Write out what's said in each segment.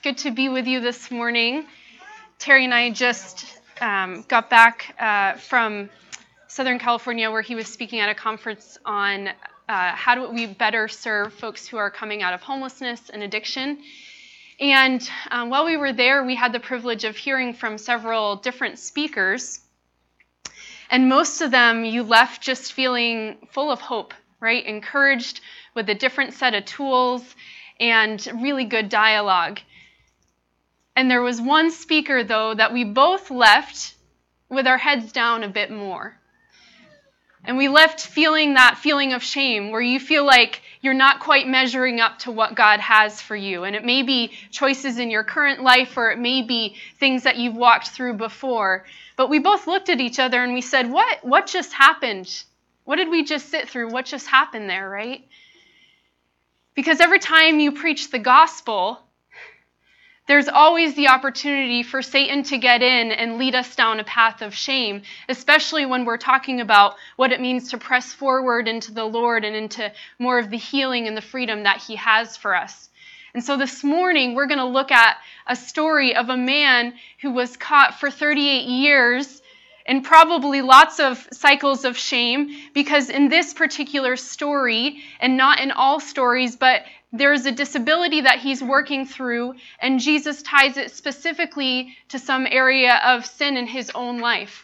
good to be with you this morning. Terry and I just got back from Southern California, where he was speaking at a conference on how do we better serve folks who are coming out of homelessness and addiction. And while we were there, we had the privilege of hearing from several different speakers. And most of them, you left just feeling full of hope, right? Encouraged with a different set of tools and really good dialogue. And there was one speaker, though, that we both left with our heads down a bit more. And we left feeling that feeling of shame, where you feel like you're not quite measuring up to what God has for you. And it may be choices in your current life, or it may be things that you've walked through before. But we both looked at each other and we said, what just happened? What did we just sit through? What just happened there, right? Because every time you preach the gospel, there's always the opportunity for Satan to get in and lead us down a path of shame, especially when we're talking about what it means to press forward into the Lord and into more of the healing and the freedom that He has for us. And so this morning, we're going to look at a story of a man who was caught for 38 years and probably lots of cycles of shame, because in this particular story, and not in all stories, but there's a disability that he's working through, and Jesus ties it specifically to some area of sin in his own life.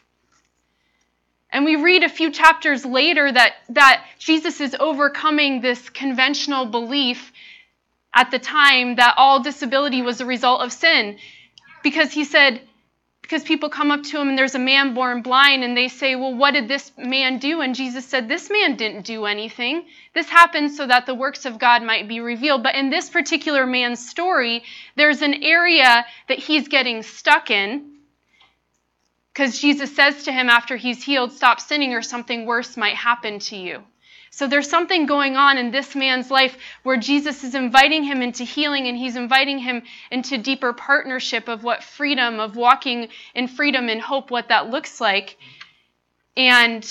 And we read a few chapters later that Jesus is overcoming this conventional belief at the time that all disability was a result of sin. Because he said, because people come up to him and there's a man born blind and they say, well, what did this man do? And Jesus said, this man didn't do anything. This happened so that the works of God might be revealed. But in this particular man's story, there's an area that he's getting stuck in, because Jesus says to him after he's healed, stop sinning or something worse might happen to you. So there's something going on in this man's life where Jesus is inviting him into healing, and he's inviting him into deeper partnership of what freedom, of walking in freedom and hope, what that looks like. And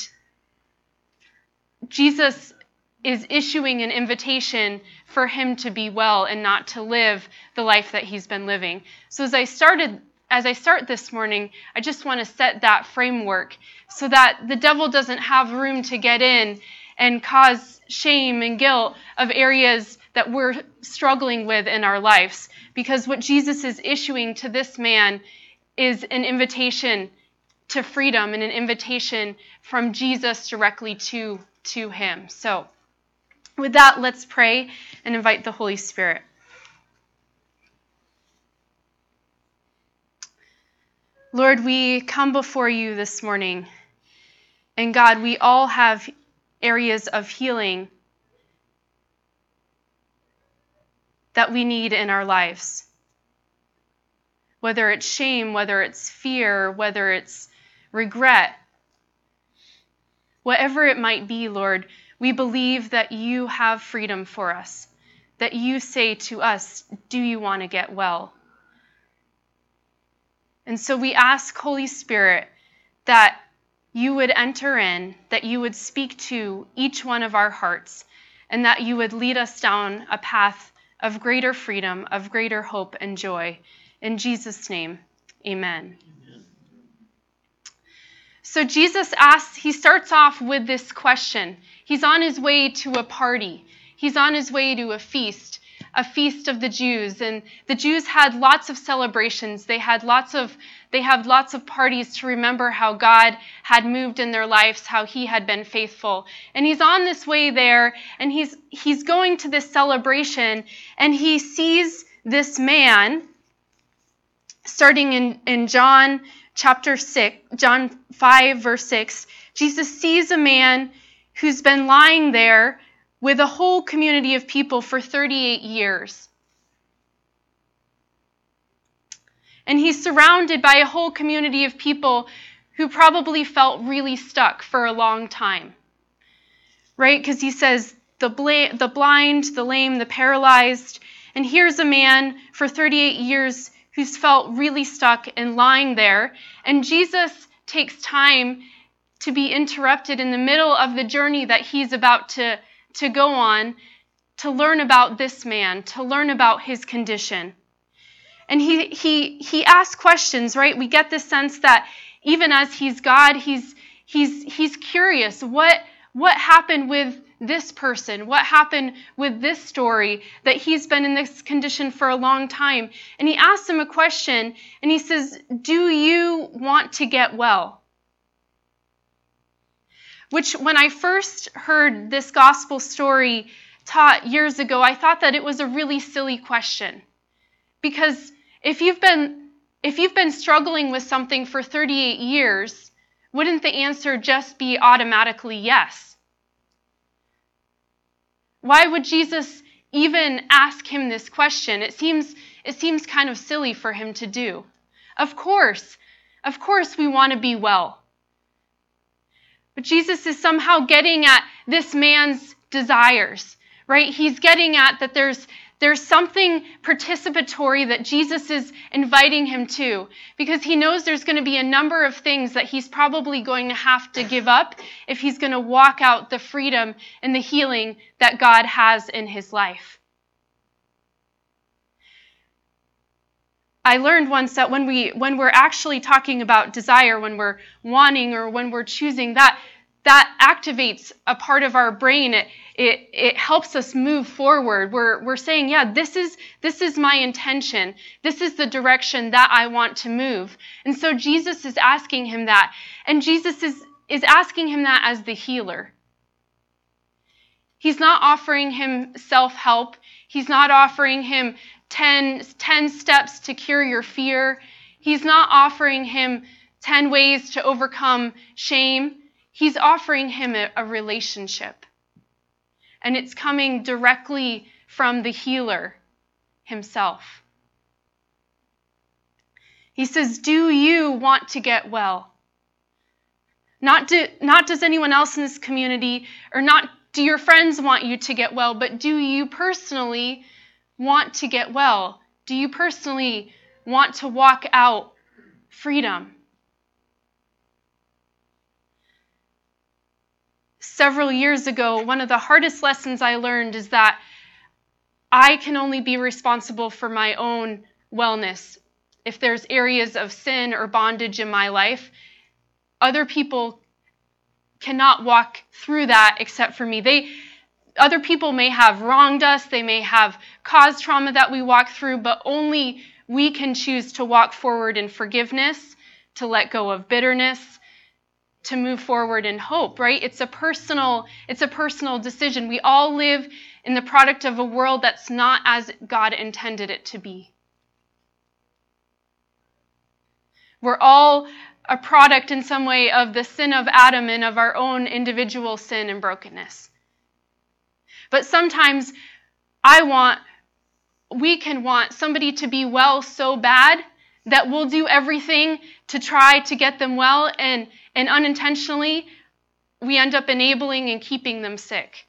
Jesus is issuing an invitation for him to be well and not to live the life that he's been living. So as I start this morning, I just want to set that framework so that the devil doesn't have room to get in and cause shame and guilt of areas that we're struggling with in our lives. Because what Jesus is issuing to this man is an invitation to freedom and an invitation from Jesus directly to him. So with that, let's pray and invite the Holy Spirit. Lord, we come before you this morning. And God, we all have areas of healing that we need in our lives. Whether it's shame, whether it's fear, whether it's regret, whatever it might be, Lord, we believe that you have freedom for us, that you say to us, do you want to get well? And so we ask, Holy Spirit, that you would enter in, that you would speak to each one of our hearts, and that you would lead us down a path of greater freedom, of greater hope and joy. In Jesus' name, amen. So Jesus he starts off with this question. He's on his way to a party. He's on his way to a feast of the Jews. And the Jews had lots of celebrations. They had lots of parties to remember how God had moved in their lives, how he had been faithful. And he's on this way there, and he's going to this celebration, and he sees this man, starting in John chapter 6, John 5, verse 6. Jesus sees a man who's been lying there with a whole community of people for 38 years. And he's surrounded by a whole community of people who probably felt really stuck for a long time. Right? Because he says the blind, the lame, the paralyzed. And here's a man for 38 years who's felt really stuck and lying there. And Jesus takes time to be interrupted in the middle of the journey that he's about to go on, to learn about this man, to learn about his condition. And he asks questions, right? We get this sense that even as he's God, he's curious. What happened with this person? What happened with this story that he's been in this condition for a long time? And he asks him a question, and he says, "Do you want to get well?" Which, when I first heard this gospel story taught years ago, I thought that it was a really silly question. Because if you've been struggling with something for 38 years, wouldn't the answer just be automatically yes? Why would Jesus even ask him this question? It seems kind of silly for him to do. Of course we want to be well. But Jesus is somehow getting at this man's desires, right? He's getting at that there's something participatory that Jesus is inviting him to, because he knows there's going to be a number of things that he's probably going to have to give up if he's going to walk out the freedom and the healing that God has in his life. I learned once that when we're actually talking about desire, when we're wanting or when we're choosing, that activates a part of our brain. It helps us move forward. We're saying, yeah, this is my intention. This is the direction that I want to move. And so Jesus is asking him that. And Jesus is asking him that as the healer. He's not offering him self-help. He's not offering him 10 steps to cure your fear. He's not offering him 10 ways to overcome shame. He's offering him a relationship. And it's coming directly from the healer himself. He says, "Do you want to get well?" Not does anyone else in this community, or not do your friends want you to get well, but do you personally want to get well? Do you personally want to walk out freedom? Several years ago, one of the hardest lessons I learned is that I can only be responsible for my own wellness. If there's areas of sin or bondage in my life, other people cannot walk through that except for me. Other people may have wronged us, they may have caused trauma that we walk through, but only we can choose to walk forward in forgiveness, to let go of bitterness, to move forward in hope, right? It's a personal decision. We all live in the product of a world that's not as God intended it to be. We're all a product in some way of the sin of Adam and of our own individual sin and brokenness. But sometimes we can want somebody to be well so bad that we'll do everything to try to get them well, and unintentionally we end up enabling and keeping them sick.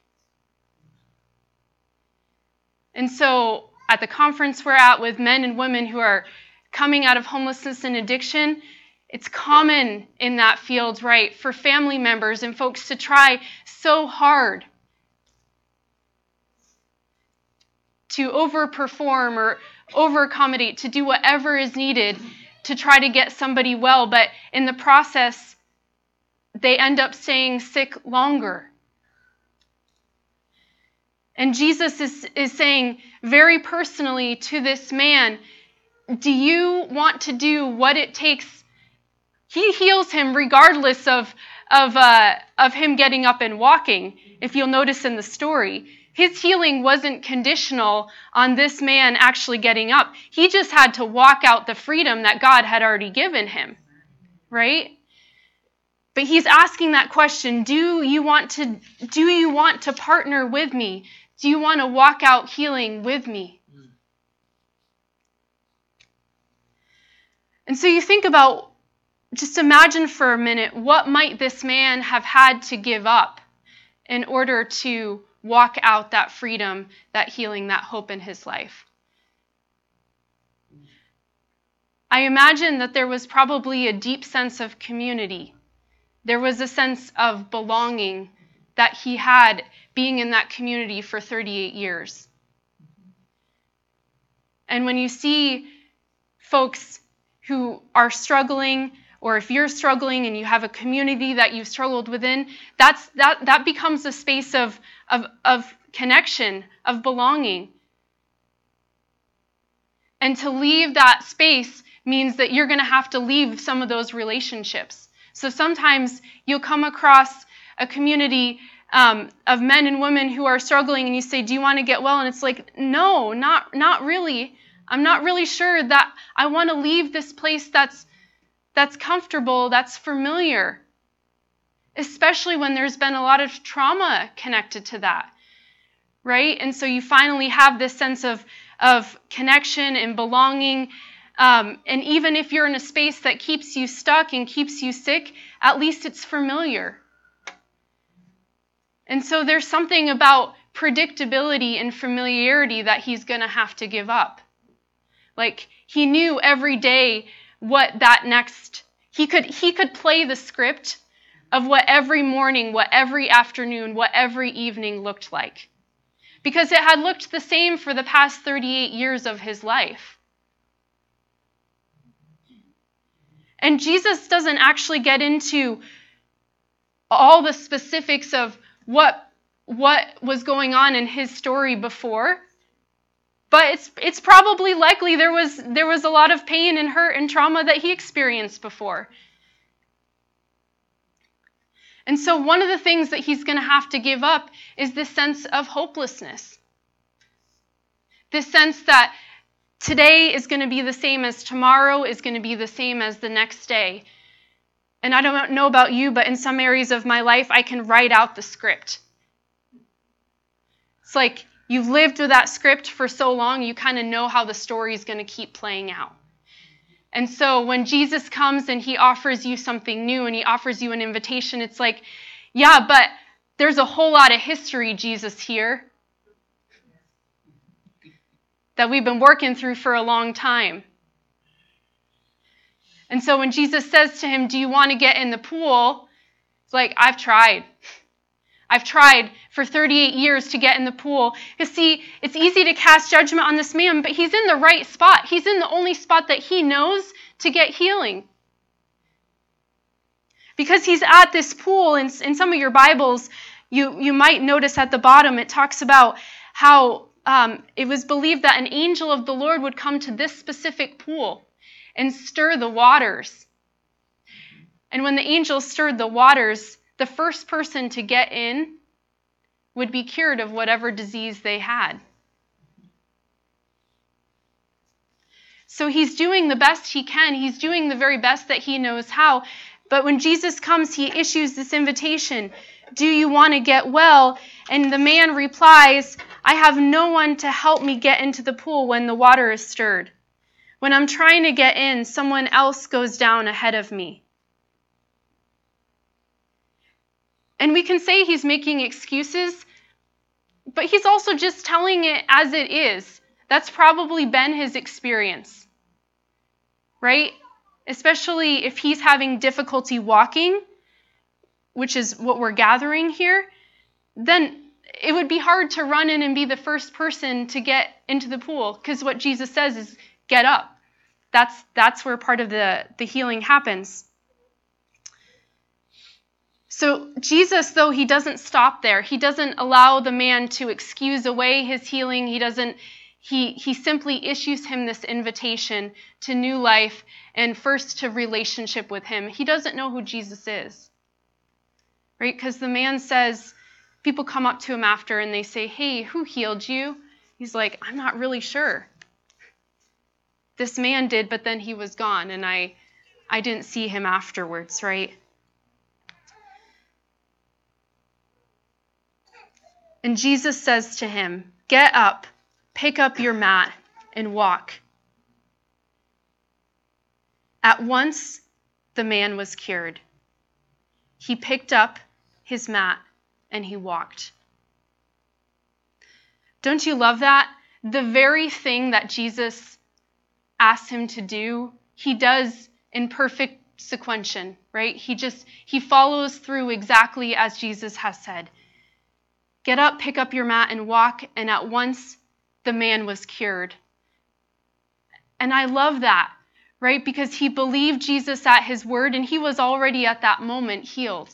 And so at the conference we're at with men and women who are coming out of homelessness and addiction, it's common in that field, right, for family members and folks to try so hard to overperform or over-accommodate, to do whatever is needed to try to get somebody well, but in the process, they end up staying sick longer. And Jesus is saying very personally to this man, do you want to do what it takes? He heals him regardless of him getting up and walking, if you'll notice in the story. His healing wasn't conditional on this man actually getting up. He just had to walk out the freedom that God had already given him, right? But he's asking that question, do you want to partner with me? Do you want to walk out healing with me? And so you think about, just imagine for a minute, what might this man have had to give up in order to walk out that freedom, that healing, that hope in his life? I imagine that there was probably a deep sense of community. There was a sense of belonging that he had being in that community for 38 years. And when you see folks who are struggling, or if you're struggling and you have a community that you've struggled within, that becomes a space of connection, of belonging. And to leave that space means that you're going to have to leave some of those relationships. So sometimes you'll come across a community of men and women who are struggling, and you say, do you want to get well? And it's like, no, not really. I'm not really sure that I want to leave this place that's comfortable, that's familiar, especially when there's been a lot of trauma connected to that, right? And so you finally have this sense of connection and belonging. And even if you're in a space that keeps you stuck and keeps you sick, at least it's familiar. And so there's something about predictability and familiarity that he's going to have to give up. Like, he knew every day what that next, he could play the script of what every morning, what every afternoon, what every evening looked like. Because it had looked the same for the past 38 years of his life. And Jesus doesn't actually get into all the specifics of what was going on in his story before. But it's probably likely there was a lot of pain and hurt and trauma that he experienced before. And so one of the things that he's going to have to give up is this sense of hopelessness. This sense that today is going to be the same as tomorrow, is going to be the same as the next day. And I don't know about you, but in some areas of my life, I can write out the script. It's like, you've lived with that script for so long, you kind of know how the story is going to keep playing out. And so when Jesus comes and he offers you something new and he offers you an invitation, it's like, yeah, but there's a whole lot of history, Jesus, here that we've been working through for a long time. And so when Jesus says to him, do you want to get in the pool? It's like, I've tried. I've tried for 38 years to get in the pool. You see, it's easy to cast judgment on this man, but he's in the right spot. He's in the only spot that he knows to get healing. Because he's at this pool, in some of your Bibles, you might notice at the bottom, it talks about how it was believed that an angel of the Lord would come to this specific pool and stir the waters. And when the angel stirred the waters, the first person to get in would be cured of whatever disease they had. So he's doing the best he can. He's doing the very best that he knows how. But when Jesus comes, he issues this invitation. Do you want to get well? And the man replies, I have no one to help me get into the pool when the water is stirred. When I'm trying to get in, someone else goes down ahead of me. And we can say he's making excuses, but he's also just telling it as it is. That's probably been his experience, right? Especially if he's having difficulty walking, which is what we're gathering here, then it would be hard to run in and be the first person to get into the pool, because what Jesus says is, get up. That's where part of the healing happens. So Jesus, though, he doesn't stop there. He doesn't allow the man to excuse away his healing. He simply issues him this invitation to new life and first to relationship with him. He doesn't know who Jesus is, right? Because the man says, people come up to him after and they say, hey, who healed you? He's like, I'm not really sure. This man did, but then he was gone, and I didn't see him afterwards, right? And Jesus says to him, get up, pick up your mat, and walk. At once, the man was cured. He picked up his mat, and he walked. Don't you love that? The very thing that Jesus asks him to do, he does in perfect sequential, right? He follows through exactly as Jesus has said. Get up, pick up your mat, and walk, and at once the man was cured. And I love that, right? Because he believed Jesus at his word, and he was already at that moment healed.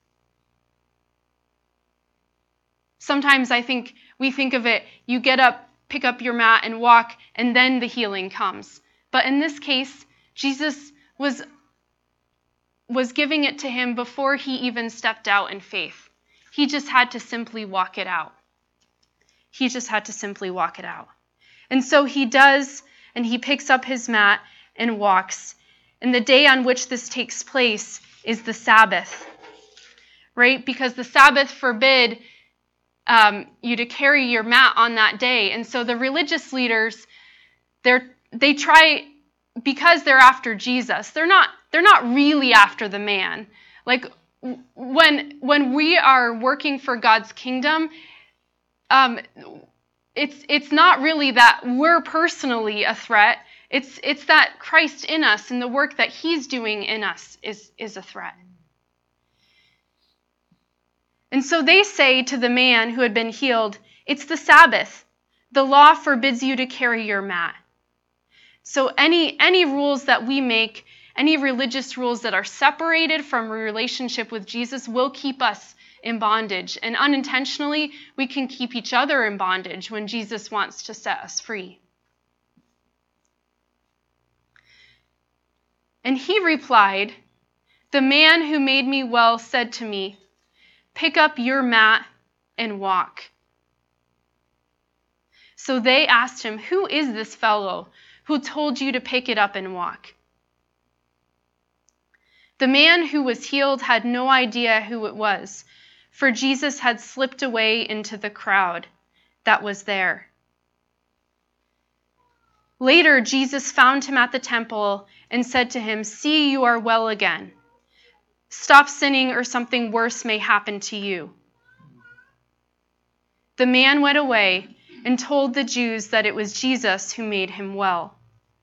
Sometimes I think we think of it, you get up, pick up your mat and walk, and then the healing comes. But in this case, Jesus was giving it to him before he even stepped out in faith. He just had to simply walk it out. He just had to simply walk it out. And so he does, and he picks up his mat and walks. And the day on which this takes place is the Sabbath, right? Because the Sabbath forbid you to carry your mat on that day. And so the religious leaders, they try, because they're after Jesus, they're not really after the man. Like when we are working for God's kingdom, it's not really that we're personally a threat. It's that Christ in us and the work that he's doing in us is a threat. And so they say to the man who had been healed, it's the Sabbath. The law forbids you to carry your mat. So any rules that we make, any religious rules that are separated from a relationship with Jesus will keep us in bondage. And unintentionally, we can keep each other in bondage when Jesus wants to set us free. And he replied, the man who made me well said to me, pick up your mat and walk. So they asked him, who is this fellow who told you to pick it up and walk? The man who was healed had no idea who it was, for Jesus had slipped away into the crowd that was there. Later, Jesus found him at the temple and said to him, see, you are well again. Stop sinning or something worse may happen to you. The man went away and told the Jews that it was Jesus who made him well.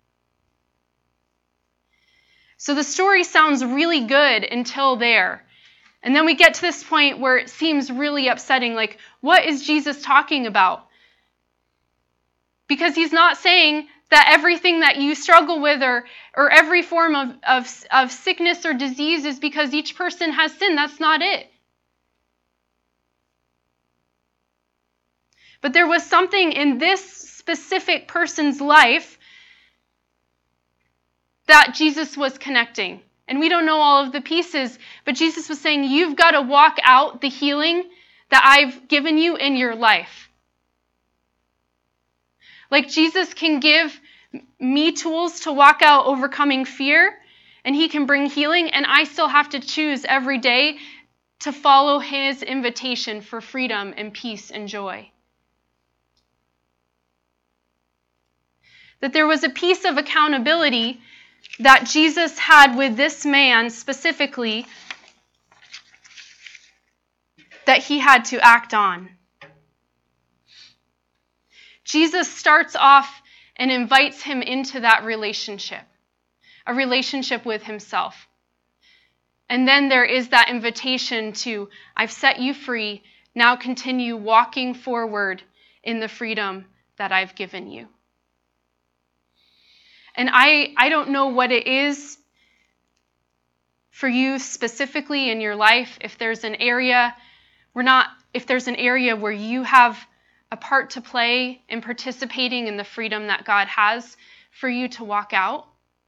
So the story sounds really good until there. And then we get to this point where it seems really upsetting. Like, what is Jesus talking about? Because he's not saying that everything that you struggle with or every form of sickness or disease is because each person has sin. That's not it. But there was something in this specific person's life that Jesus was connecting. And we don't know all of the pieces, but Jesus was saying, you've got to walk out the healing that I've given you in your life. Like Jesus can give me tools to walk out overcoming fear, and he can bring healing, and I still have to choose every day to follow his invitation for freedom and peace and joy. That there was a piece of accountability that Jesus had with this man specifically that he had to act on. Jesus starts off and invites him into that relationship, a relationship with himself. And then there is that invitation to, I've set you free, now continue walking forward in the freedom that I've given you. And I don't know what it is for you specifically in your life, if there's an area where you have a part to play in participating in the freedom that God has for you to walk out.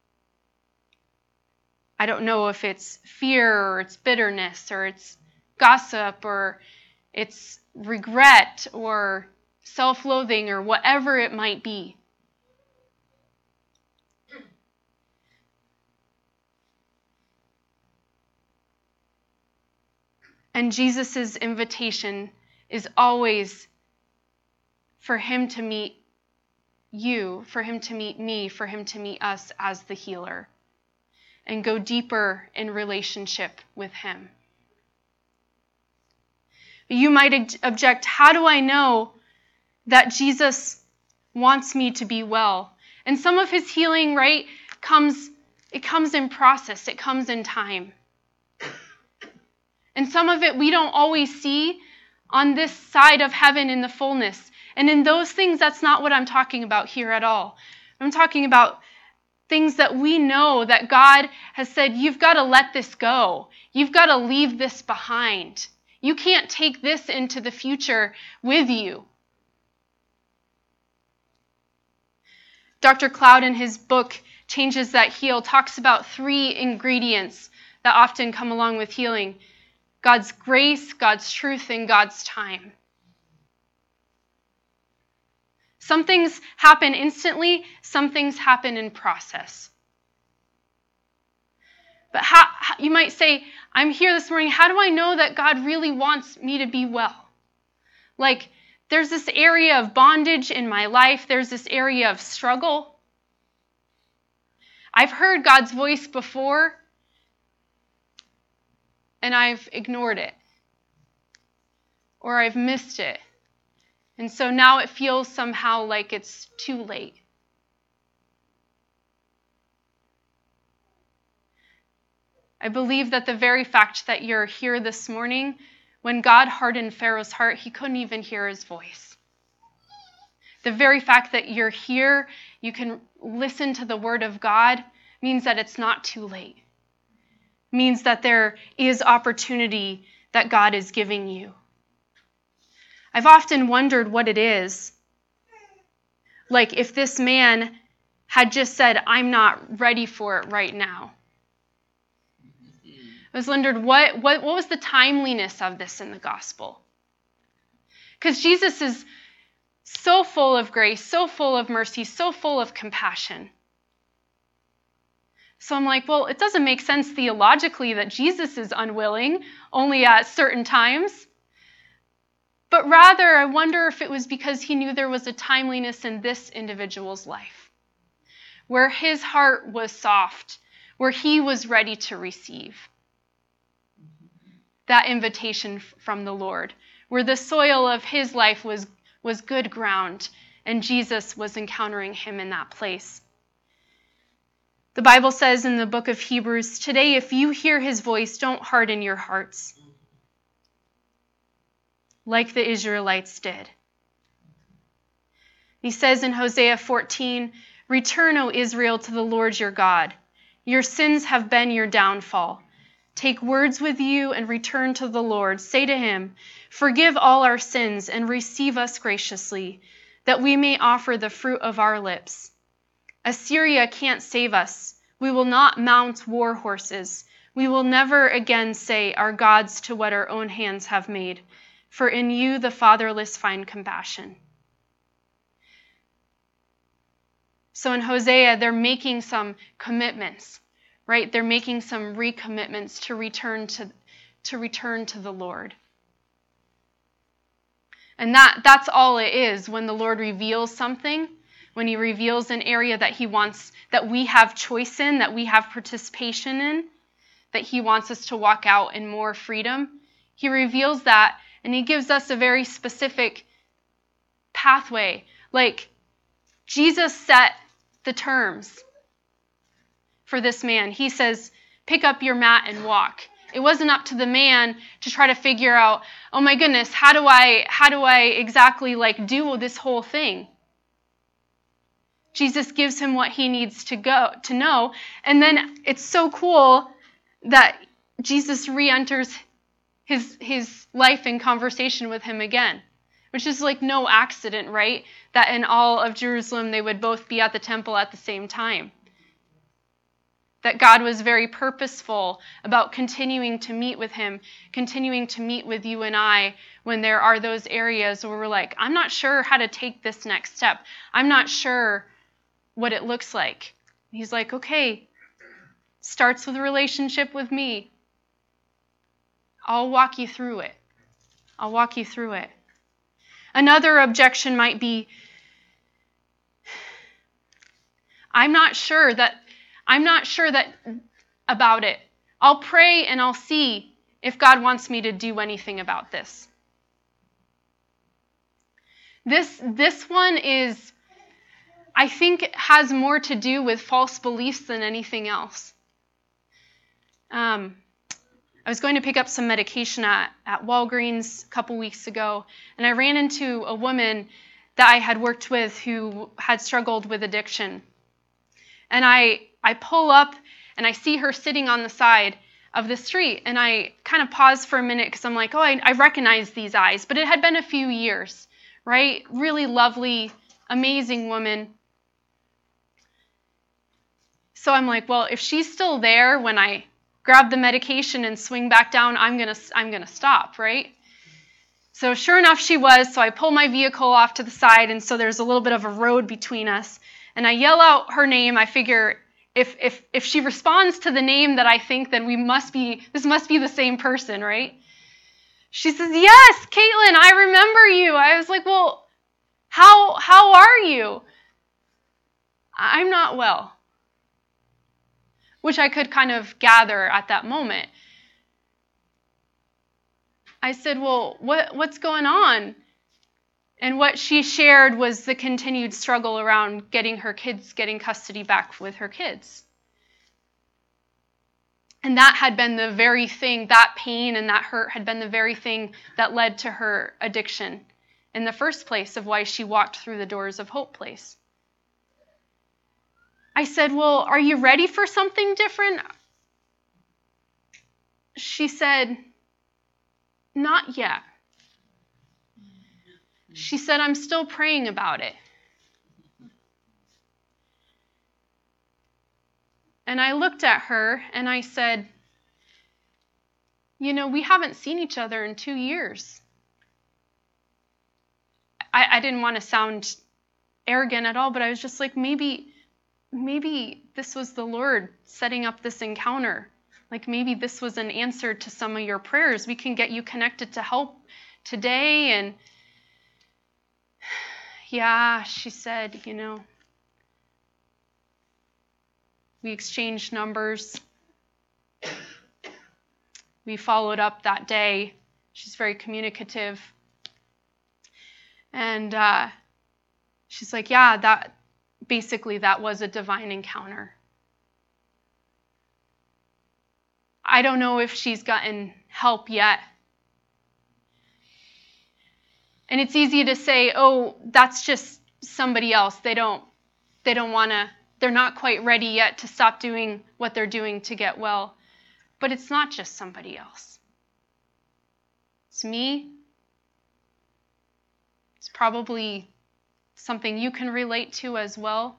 I don't know if it's fear or it's bitterness or it's gossip or it's regret or self-loathing or whatever it might be. And Jesus' invitation is always for him to meet you, for him to meet me, for him to meet us as the healer, and go deeper in relationship with him. You might object, how do I know that Jesus wants me to be well? And some of his healing, right, comes in process, it comes in time. And some of it we don't always see on this side of heaven in the fullness. And in those things, that's not what I'm talking about here at all. I'm talking about Things that we know that God has said, you've got to let this go. You've got to leave this behind. You can't take this into the future with you. Dr. Cloud, in his book, Changes That Heal, talks about 3 ingredients that often come along with healing: God's grace, God's truth, and God's time. Some things happen instantly, some things happen in process. But you might say, I'm here this morning, how do I know that God really wants me to be well? Like, there's this area of bondage in my life, there's this area of struggle. I've heard God's voice before, and I've ignored it, or I've missed it. And so now it feels somehow like it's too late. I believe that the very fact that you're here this morning, when God hardened Pharaoh's heart, he couldn't even hear his voice. The very fact that you're here, you can listen to the word of God, means that it's not too late. Means that there is opportunity that God is giving you. I've often wondered what it is. Like if this man had just said, I'm not ready for it right now. I was wondered what was the timeliness of this in the gospel? Because Jesus is so full of grace, so full of mercy, so full of compassion. So I'm like, well, it doesn't make sense theologically that Jesus is unwilling only at certain times. But rather, I wonder if it was because he knew there was a timeliness in this individual's life, where his heart was soft, where he was ready to receive that invitation from the Lord, where the soil of his life was good ground, and Jesus was encountering him in that place. The Bible says in the book of Hebrews, today if you hear his voice, don't harden your hearts, like the Israelites did. He says in Hosea 14, return, O Israel, to the Lord your God. Your sins have been your downfall. Take words with you and return to the Lord. Say to him, forgive all our sins and receive us graciously, that we may offer the fruit of our lips. Assyria can't save us. We will not mount war horses. We will never again say, our gods to what our own hands have made. For in you the fatherless find compassion. So in Hosea, they're making some commitments, right? They're making some recommitments to return to the Lord. And that's all it is when the Lord reveals something, when he reveals an area that he wants, that we have choice in, that we have participation in, that he wants us to walk out in more freedom. He reveals that, and he gives us a very specific pathway. Like, Jesus set the terms for this man. He says, pick up your mat and walk. It wasn't up to the man to try to figure out, oh my goodness, how do I exactly do this whole thing? Jesus gives him what he needs to know. And then it's so cool that Jesus re-enters his life in conversation with him again, which is like no accident, right? That in all of Jerusalem they would both be at the temple at the same time. That God was very purposeful about continuing to meet with him, continuing to meet with you and I when there are those areas where we're like, I'm not sure how to take this next step. I'm not sure what it looks like. He's like, okay, starts with a relationship with me. I'll walk you through it. I'll walk you through it. Another objection might be, I'm not sure about it. I'll pray and I'll see if God wants me to do anything about this. This one is, I think, has more to do with false beliefs than anything else. I was going to pick up some medication at Walgreens a couple weeks ago, and I ran into a woman that I had worked with who had struggled with addiction. And I pull up and I see her sitting on the side of the street. And I kind of pause for a minute because I'm like, oh, I recognize these eyes. But it had been a few years, right? Really lovely, amazing woman. So I'm like, well, if she's still there when I grab the medication and swing back down, I'm gonna stop, right? So sure enough, she was. So I pull my vehicle off to the side, and so there's a little bit of a road between us. And I yell out her name. I figure if she responds to the name that I think, then this must be the same person, right? She says, yes, Caitlin, I remember you. I was like, well, how are you? I'm not well. Which I could kind of gather at that moment. I said, well, what's going on? And what she shared was the continued struggle around getting custody back with her kids. And that had been the very thing, that pain and that hurt had been the very thing that led to her addiction in the first place, of why she walked through the doors of Hope Place. I said, well, are you ready for something different? She said, not yet. She said, I'm still praying about it. And I looked at her and I said, we haven't seen each other in 2 years. I didn't want to sound arrogant at all, but I was just like, maybe this was the Lord setting up this encounter. Like maybe this was an answer to some of your prayers. We can get you connected to help today. And yeah, she said, we exchanged numbers. We followed up that day. She's very communicative. And she's like, yeah, that was a divine encounter. I don't know if she's gotten help yet. And it's easy to say, oh, that's just somebody else. They don't want to, they're not quite ready yet to stop doing what they're doing to get well. But it's not just somebody else. It's me. It's probably something you can relate to as well.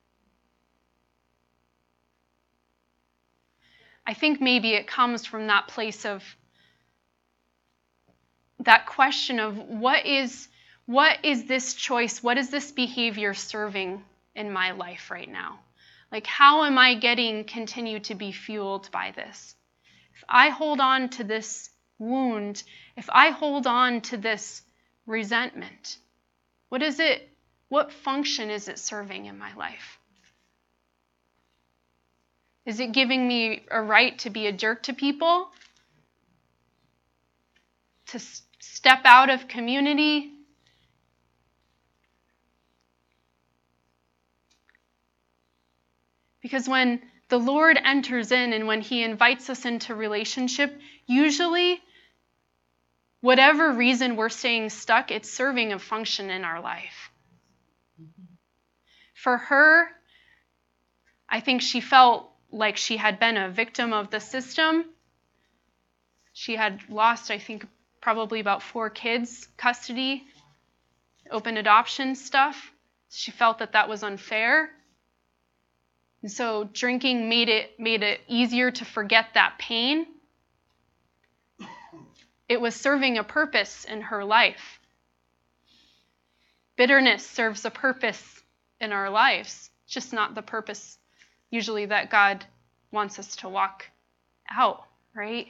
I think maybe it comes from that place of that question of what is this choice, what is this behavior serving in my life right now? Like, how am I continue to be fueled by this? If I hold on to this wound, if I hold on to this resentment, what function is it serving in my life? Is it giving me a right to be a jerk to people? To step out of community? Because when the Lord enters in and when He invites us into relationship, usually, whatever reason we're staying stuck, it's serving a function in our life. For her, I think she felt like she had been a victim of the system. She had lost, I think, probably about 4 kids, custody, open adoption stuff. She felt that was unfair. And so drinking made it easier to forget that pain. It was serving a purpose in her life. Bitterness serves a purpose in our lives, just not the purpose usually that God wants us to walk out, right?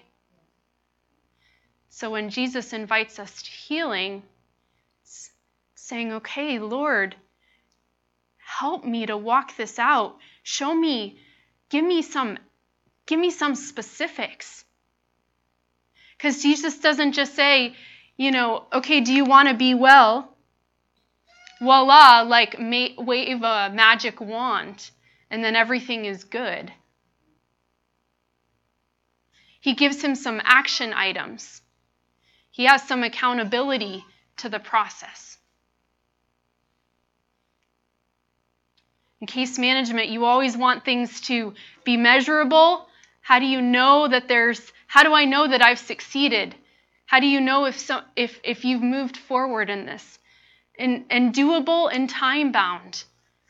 So when Jesus invites us to healing, it's saying, okay, Lord, help me to walk this out. Show me, give me some specifics. Because Jesus doesn't just say, okay, do you want to be well? Voila, like wave a magic wand, and then everything is good. He gives him some action items. He has some accountability to the process. In case management, you always want things to be measurable. How do I know that I've succeeded? How do you know if you've moved forward in this? And doable and time-bound.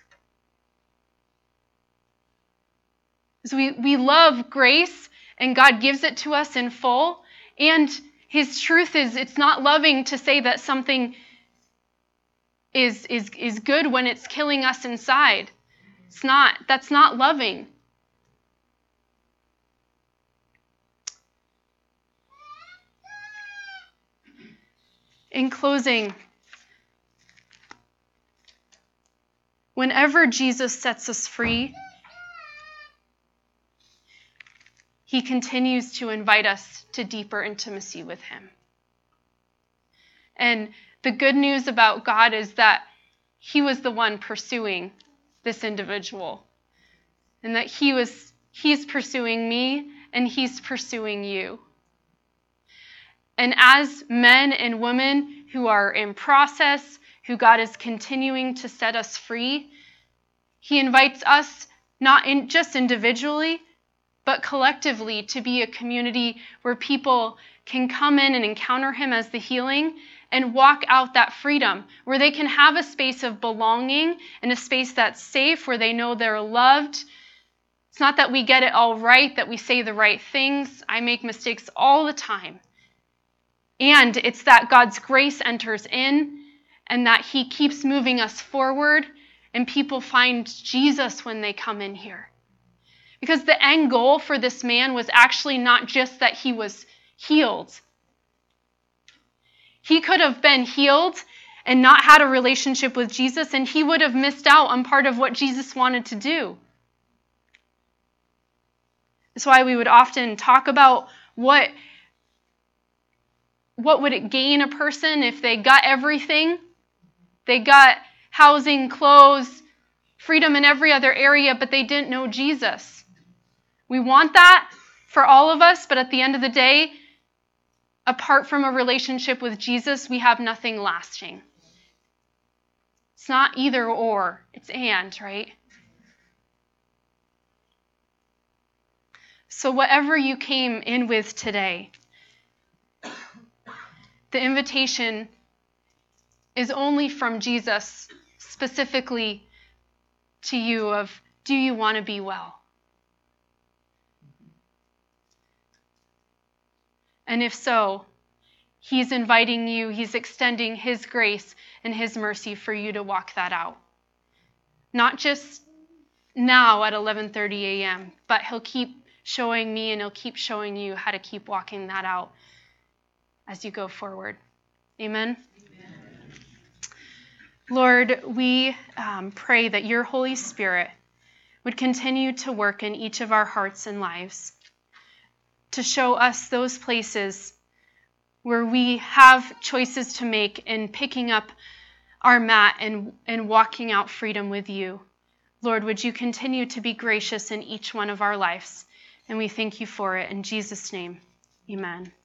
So we love grace, and God gives it to us in full. And His truth is, it's not loving to say that something is good when it's killing us inside. It's not. That's not loving. In closing, whenever Jesus sets us free, He continues to invite us to deeper intimacy with Him. And the good news about God is that He was the one pursuing this individual. And that He's pursuing me, and He's pursuing you. And as men and women who are in process, who God is continuing to set us free, He invites us not just individually, but collectively to be a community where people can come in and encounter Him as the healing and walk out that freedom, where they can have a space of belonging and a space that's safe, where they know they're loved. It's not that we get it all right, that we say the right things. I make mistakes all the time. And it's that God's grace enters in and that He keeps moving us forward, and people find Jesus when they come in here. Because the end goal for this man was actually not just that he was healed. He could have been healed and not had a relationship with Jesus, and he would have missed out on part of what Jesus wanted to do. That's why we would often talk about what would it gain a person if they got everything? They got housing, clothes, freedom in every other area, but they didn't know Jesus. We want that for all of us, but at the end of the day, apart from a relationship with Jesus, we have nothing lasting. It's not either or, it's and, right? So whatever you came in with today, the invitation is only from Jesus, specifically to you of, do you want to be well? And if so, He's inviting you, He's extending His grace and His mercy for you to walk that out. Not just now at 11:30 a.m., but He'll keep showing me and He'll keep showing you how to keep walking that out as you go forward. Amen? Amen. Lord, we pray that your Holy Spirit would continue to work in each of our hearts and lives, to show us those places where we have choices to make in picking up our mat and walking out freedom with you. Lord, would you continue to be gracious in each one of our lives? And we thank you for it. In Jesus' name, amen.